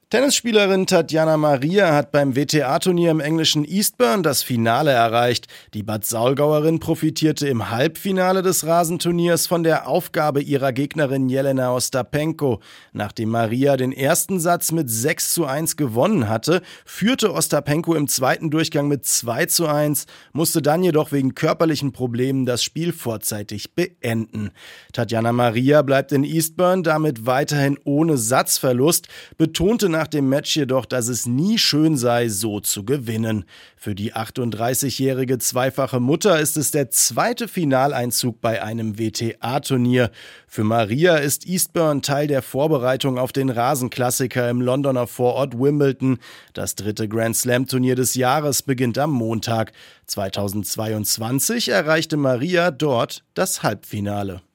Tennisspielerin Tatjana Maria hat beim WTA-Turnier im englischen Eastbourne das Finale erreicht. Die Bad Saulgauerin profitierte im Halbfinale des Rasenturniers von der Aufgabe ihrer Gegnerin Jelena Ostapenko. Nachdem Maria den ersten Satz mit 6:1 gewonnen hatte, führte Ostapenko im zweiten Durchgang mit 2:1, musste dann jedoch wegen körperlichen Problemen das Spiel vorzeitig beenden. Tatjana Maria bleibt in Eastbourne damit weiterhin ohne Satzverlust, betonte nach dem Match jedoch, dass es nie schön sei, so zu gewinnen. Für die 38-jährige zweifache Mutter ist es der zweite Finaleinzug bei einem WTA-Turnier. Für Maria ist Eastbourne Teil der Vorbereitung auf den Rasenklassiker im Londoner Vorort Wimbledon. Das dritte Grand-Slam-Turnier des Jahres beginnt am Montag. 2022 erreichte Maria dort das Halbfinale.